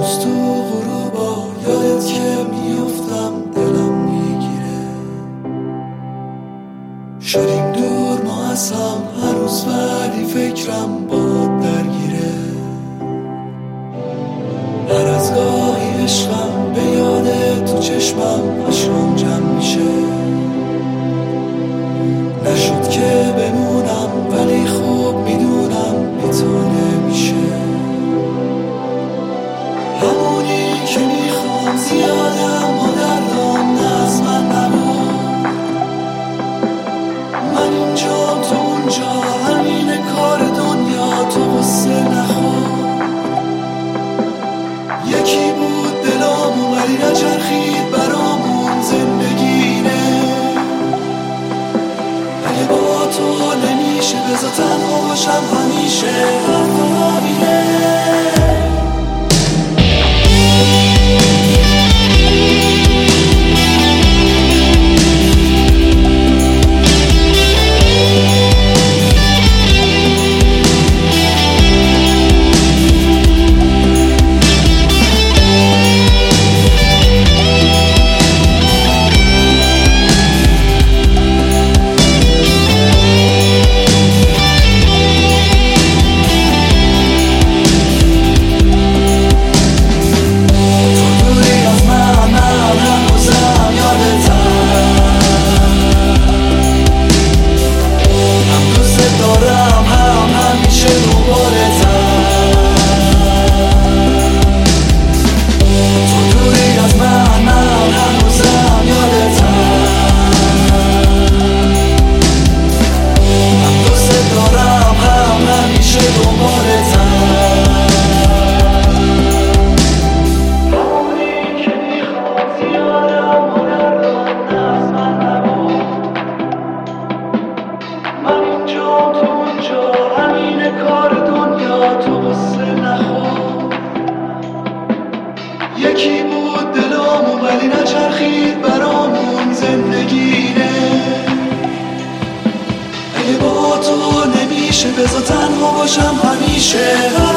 هنوز تو غروبا یادت که میافتم دلم میگیره. شدیم دور ما از هم هنوز ولی فکرم باد درگیره. هر از گاهی عشقم به یاد تو چشمم اشکام جمع میشه. نشد که بمونم ولی خوب میدونم بی تو نمیشه. همونی که میخوام زیادم و دردام نه از من نبود. من اینجا تو اونجا همین کار دنیا تو غصه نخور. یکی بود دلامون ولی نچرخید برامون زندگینه. اگه با تو نمیشه بذار تنها باشم همیشه. حرفم همینه. یکی بود دلامون ولی نچرخید برامون زندگینه. اگه با تو نمیشه بذار تنها باشم همیشه.